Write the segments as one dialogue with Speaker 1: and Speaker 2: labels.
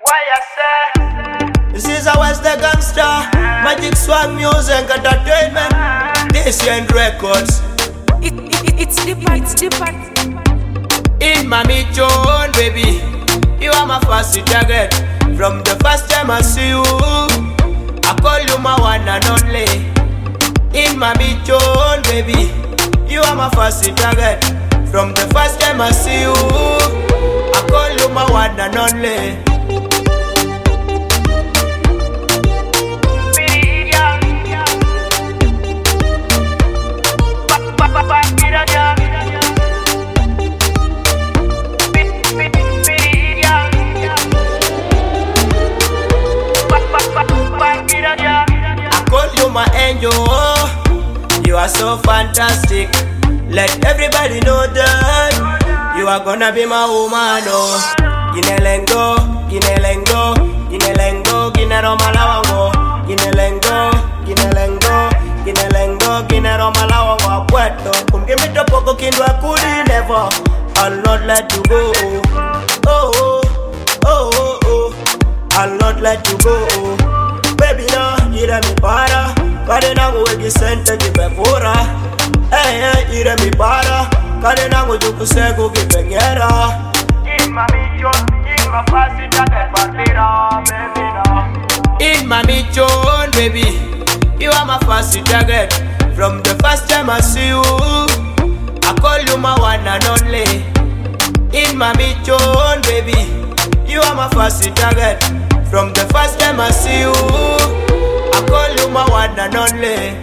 Speaker 1: Why I say this is a West the Gangster Magic Swag Music Entertainment. This end records.
Speaker 2: It's different.
Speaker 1: In my John, baby, you are my first target. From the first time I see you, I call you my one and only. In my John, baby, you are my first target. From the first time I see you, I call you my one and only. I call you my angel, you are so fantastic. Let everybody know that you are gonna be my woman, oh. Ginelengo, ginelengo, ginelengo, ginero malawango. Ginelengo, ginelengo, ginelengo, ginero malawango. Puerto, give me the poco kindo I could never. I'll not let you go. Oh, oh, oh, oh, oh. I'll not let you go. Baby, no, ire mi para. Kade nangu wegi sente jibevura. Ire mi para. Kade nangu juku segu gipengera. In my mission, in my fast target partida, baby no. In my mission, baby, you are my first target. From the first time I see you, I call you my one and only. In my mission, baby, you are my first target. From the first time I see you, I call you my one and only.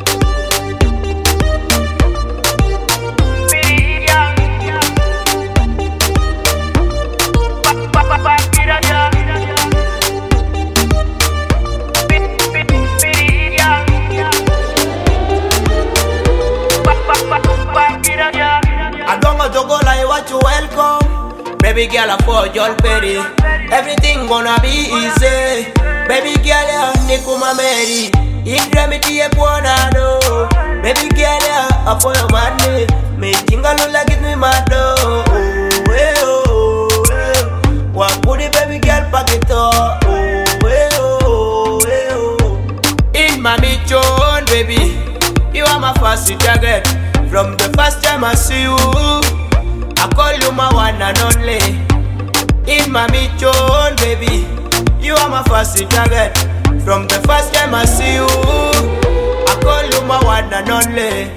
Speaker 1: I don't go to go like what you welcome. Baby girl, I for your berry. Everything gonna be easy. Baby girl, ya nikuma meri. Indremiti e puanado. Baby girl, ya I for your money. Me jingalula give me my dough. Oh, eh, oh, eh. What put it, baby girl, pack it up. Oh, eh, oh, eh, oh. In my mission, baby, you are my first target. From the first time I see you, I call you my one and only. In my mission, baby, you are my first target. From the first time I see you, I call you my one and only.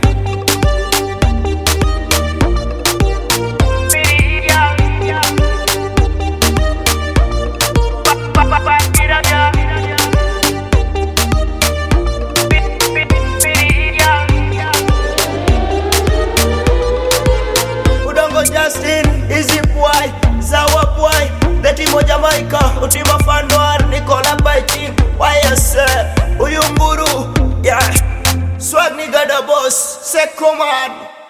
Speaker 1: Justin, easy boy, Zawa boy, the team of Jamaica, Utima Fanwar, Nicola Baitin, why I say, Uyunguru, yeah, Swag nigga the boss, say come on.